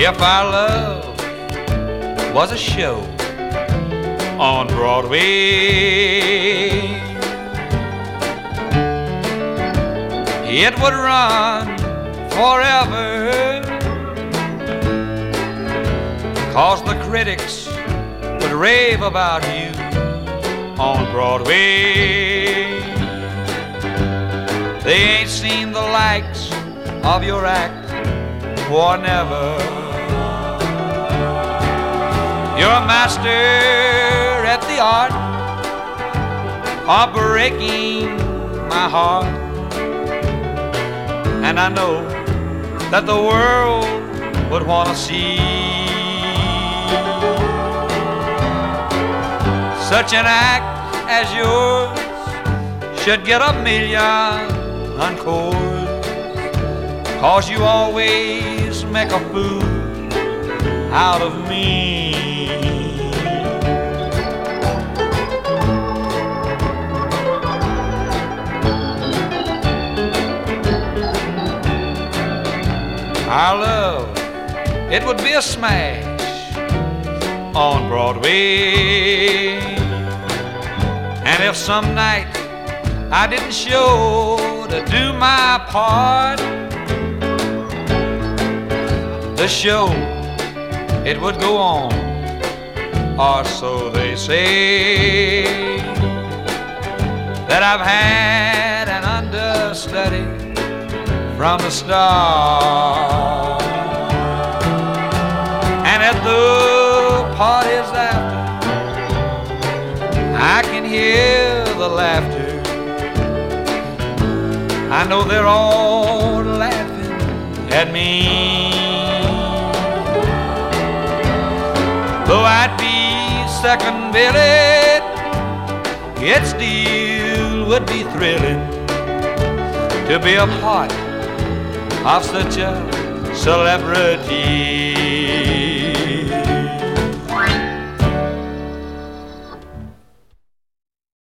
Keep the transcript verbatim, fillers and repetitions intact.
If our love was a show on Broadway, it would run forever, 'cause the critics would rave about you on Broadway. They ain't seen the likes of your act, or never. You're a master at the art of breaking my heart, and I know that the world would want to see such an act as yours should get a million encores, 'cause you always make a fool out of me. Our love, it would be a smash on Broadway, and if some night I didn't show to do my part, the show, it would go on, or so they say, that I've had an understudy from the start. And at the parties after, I can hear the laughter. I know they're all laughing at me. Though I'd be second billet, it still would be thrilling to be a part of such a celebrity.